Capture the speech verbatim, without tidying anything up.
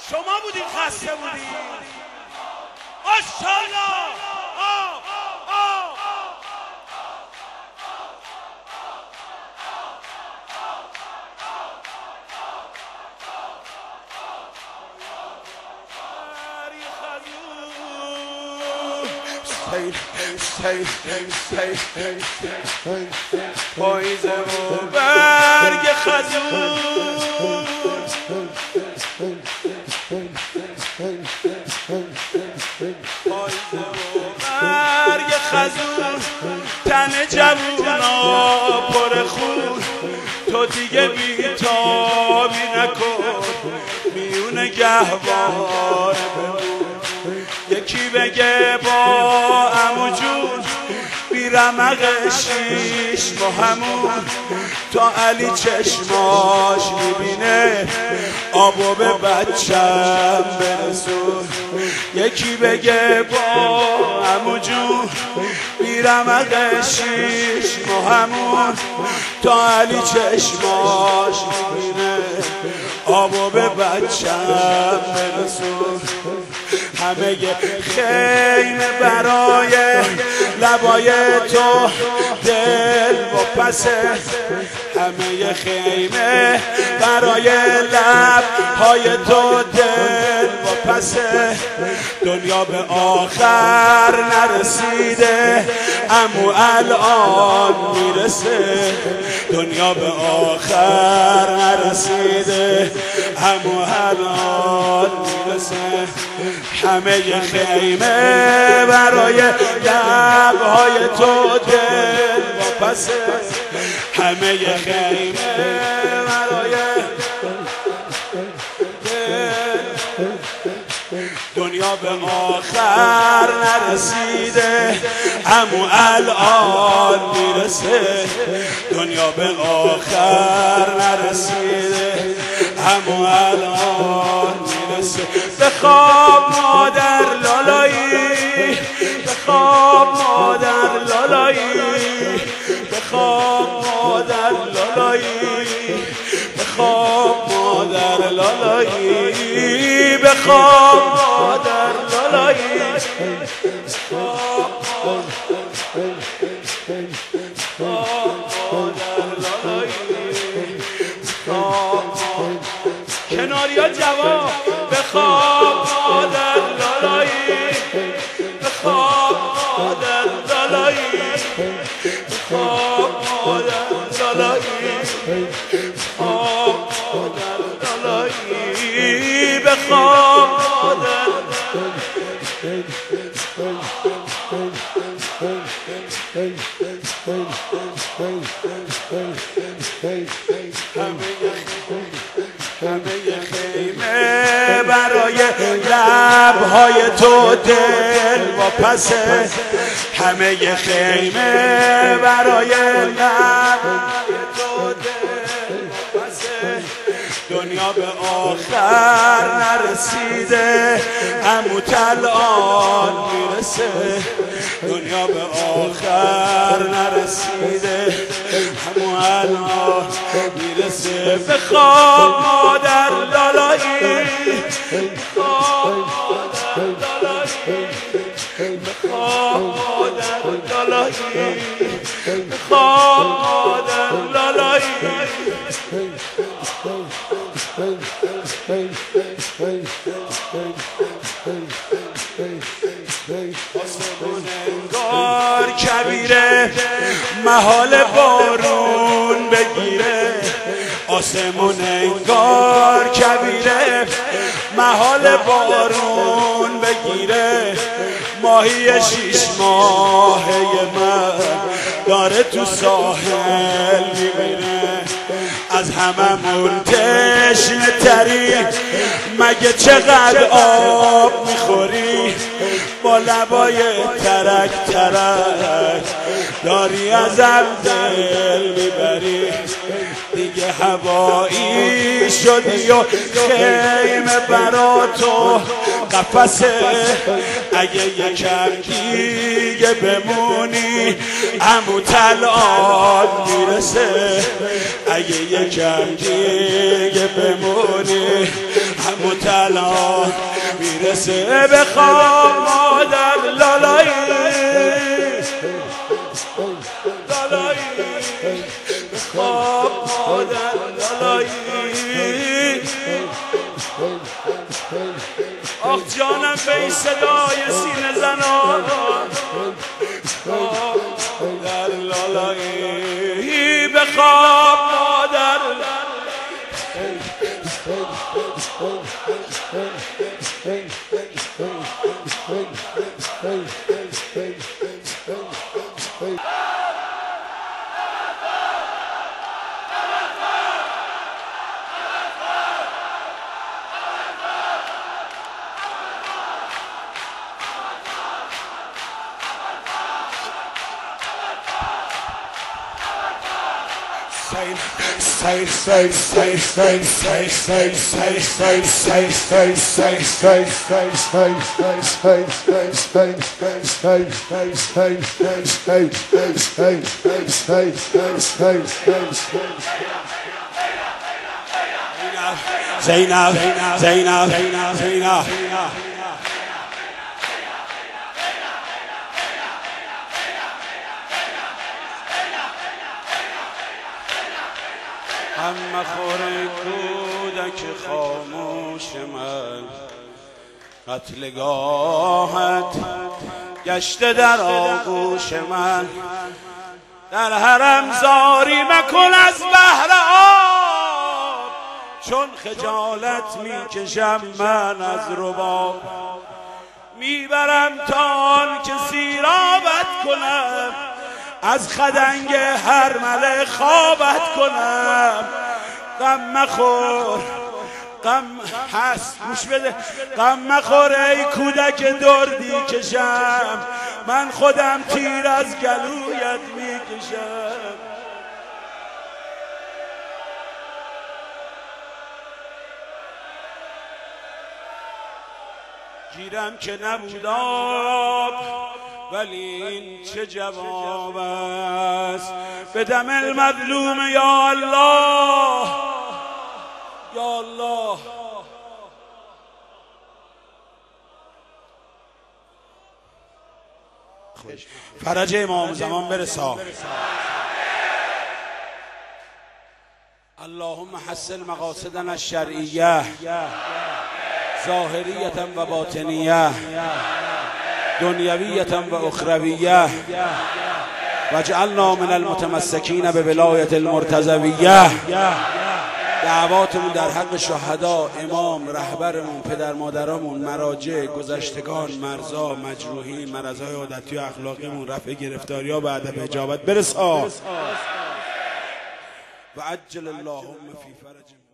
شما بودین خسته بودین. ماشاءالله. آه آه پاییزه و برگ خزون، پاییزه و برگ خزون، تن جوونا پر خون، تو دیگه بیتابی نکن، میونه گهواره بمون. یکی بگه با عمو جون بی رمق شیش با همون، تا علی چشماش میبینه آبو به بچم برسون. یکی بگه با عمو جون بی رمق شیش با همون، تا علی چشماش میبینه آبو به بچم برسون. همه خیمه برای لبای تو دل و پسه، همه خیمه برای لبهای تو دل و پسه. دنیا به آخر نرسیده اما الان میرسه، دنیا به آخر نرسیده اما الان میرسه. همه خیمه برای لبهای تو دل و پسه، همه خیمه برای دنیا به آخر نرسیده اما الان میرسه، دنیا به آخر نرسیده اما الان میرسه. بخواب مادر لالایی، بخواب مادر لالایی، بخواب مادر لالایی، بخواب مادر لالایی، بخواب مادر لالایی. کناریا جواب بخواب مادر لالایی، بخواب مادر لالایی، بخواب مادر لالایی، بخواب مادر لالایی، بخواب مادر همه خیمه برای لبهای تو دل و پسه، همه خیمه برای لبهای تو دل و پسه. دنیا به آخر نرسیده اما الان میرسه، دنیا به آخر نرسیده اما الان میرسه. بخواب مادر لالایی، بخواب مادر لالایی، بخواب مادر لالایی، بخواب مادر لالایی. آسمون انگار کبیره محال بارون بگیره، آسمون انگار کبیره محال بارون بگیره. ماهی شیش ماهه من داره تو ساحل میمیره، از هممون تشنه تری مگه چقدر آب میخوری، با لبای ترک ترک داری ازم دل میبری. دیگه هوایی شدی و خیمه برا تو قفسه، اگه یکم دیگه بمونی عمو الان میرسه، اگه یکم دیگه بمونی متلا میرسه به خواب مادر لالایی لالایی به خواب مادر لالایی آخ جانم به این صدای سینه زنان مادر لالایی به خواب مادر Say, say, say, say, say, say, say, say, say, say, say, say, say, Zainab, Zainab, Zainab, Zainab. همه خوره کودک خاموش من قتلگاهت گشته در آغوش من در حرم زاری مکن از بحر آب چون خجالت میکشم من از رباب میبرم تا آن که سیرابت کنم از خدنگ هر مله خوابت کنم غم مخور غم هست گوش بده غم مخور ای کودک دردی کشم من خودم تیر از گلویت میکشم گیرم که نبود آب ولی این چه جواب است به دم المظلوم یا الله یا الله فرج امام زمان برسا اللهم حسن مقاصدنا الشرعیه ظاهریه و باطنیه دنیویه و اخرویه واجعلنا من المتمسکین به ولایت المرتضویه دعواتمون در حق شهدا امام رهبرمون پدر مادرامون مراجع گذشتگان مرزا مجروحین مرضای عادتی و اخلاقیمون رفع گرفتاری‌ها بعد به اجابت برسا و عجل اللهم فی فرج